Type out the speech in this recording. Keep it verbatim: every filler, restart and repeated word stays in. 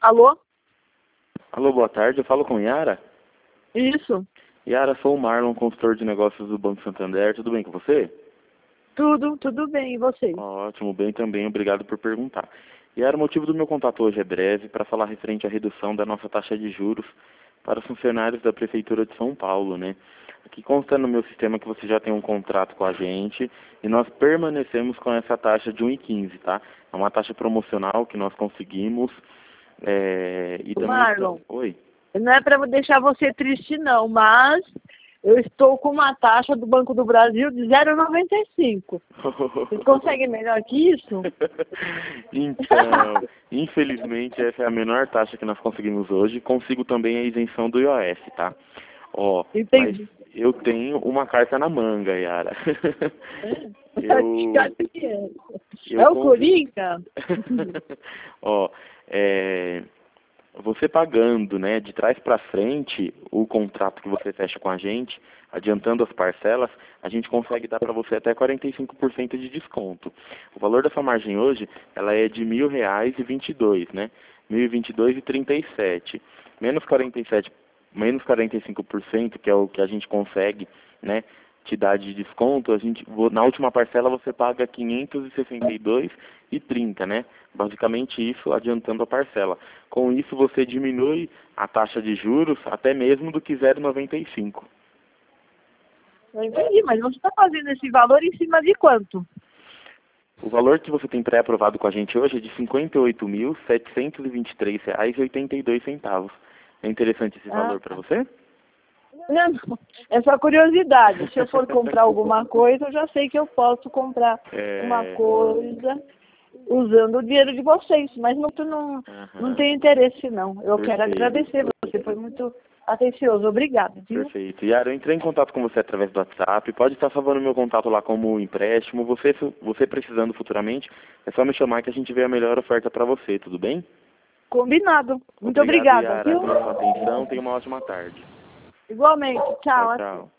Alô? Alô, boa tarde. Eu falo com Yara. Isso. Yara, sou o Marlon, consultor de negócios do Banco Santander. Tudo bem com você? Tudo, tudo bem. E você? Ótimo, bem também. Obrigado por perguntar. Yara, o motivo do meu contato hoje é breve para falar referente à redução da nossa taxa de juros para os funcionários da Prefeitura de São Paulo, né? Aqui consta no meu sistema que você já tem um contrato com a gente e nós permanecemos com essa taxa de um vírgula quinze, tá? É uma taxa promocional que nós conseguimos. É, e também... Marlon, Oi. não é para deixar você triste não, mas eu estou com uma taxa do Banco do Brasil de zero vírgula noventa e cinco. Vocês conseguem melhor que isso? Então, infelizmente essa é a menor taxa que nós conseguimos hoje. Consigo também a isenção do I O F, tá? Ó, Entendi. mas eu tenho uma carta na manga, Yara. É, eu, que é? eu É o consigo... Coringa? Ó, é... você pagando, né, de trás para frente o contrato que você fecha com a gente, adiantando as parcelas, a gente consegue dar para você até quarenta e cinco por cento de desconto. O valor dessa margem hoje, ela é de mil reais e vinte e dois, né? Mil e vinte e dois e trinta e sete. Menos quarenta e sete, menos quarenta e cinco por cento, que é o que a gente consegue, né, te dar de desconto, a gente, na última parcela você paga quinhentos e sessenta e dois e trinta, né? Basicamente isso, adiantando a parcela. Com isso você diminui a taxa de juros até mesmo do que zero vírgula noventa e cinco. Eu entendi, mas você está fazendo esse valor em cima de quanto? O valor que você tem pré-aprovado com a gente hoje é de cinquenta e oito mil, setecentos e vinte e três reais e oitenta e dois centavos. É interessante esse Ah, valor para você? Não, não, é só curiosidade. Se eu for comprar alguma coisa, eu já sei que eu posso comprar É... uma coisa usando o dinheiro de vocês, mas não, não, Uhum. não tenho interesse não. Eu Perfeito. quero agradecer, você foi muito atencioso. Obrigada, viu? Perfeito. Yara, eu entrei em contato com você através do WhatsApp. Pode estar salvando meu contato lá como empréstimo. Você, você precisando futuramente, é só me chamar que a gente vê a melhor oferta para você, tudo bem? Combinado. Muito Obrigado, obrigada, Yara, viu? pela sua atenção. Tenha uma ótima tarde. Igualmente. Tchau. Tchau, tchau.